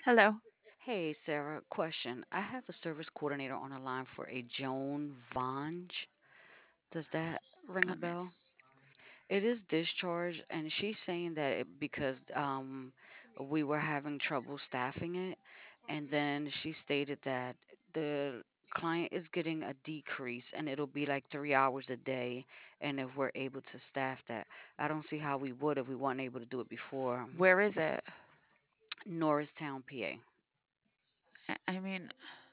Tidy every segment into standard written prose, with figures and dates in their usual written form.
Hello. Hey, Sarah, question. I have a service coordinator on the line for a Joan Vange. Does that ring a Let me. bell? It is discharged, and she's saying that because we were having trouble staffing it, and then she stated that the client is getting a decrease, and it'll be like 3 hours a day, and if we're able to staff that, I don't see how we would if we weren't able to do it before. Where is it? Norristown, PA, I mean,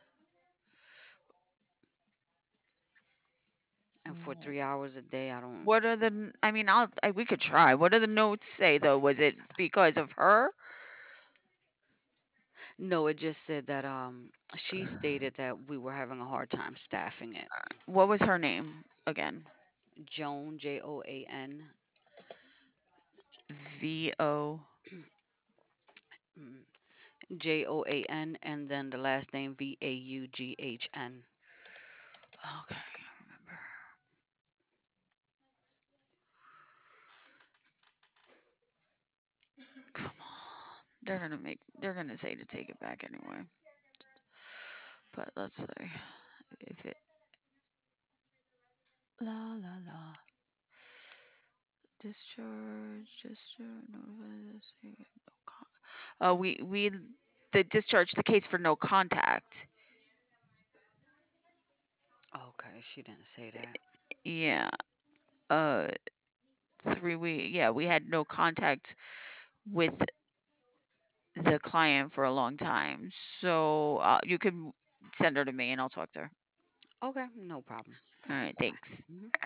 and for w- 3 hours a day, I don't. what are the? I mean, we could try. What do the notes say though? Was it because of her? No, it just said that she stated that we were having a hard time staffing it. What was her name again? Joan, Joan, VO. mm, Joan, and then the last name Vaughn. Okay, I can't remember. Come on. They're gonna say to take it back anyway. But let's see if it. La la la. Discharge. Notify the state with no we the discharge the case for no contact. Okay, she didn't say that. Yeah. Uh, 3 week. Yeah, we had no contact with the client for a long time. So you can send her to me and I'll talk to her. Okay, no problem. All All right, right. bye. Thanks. Mhm.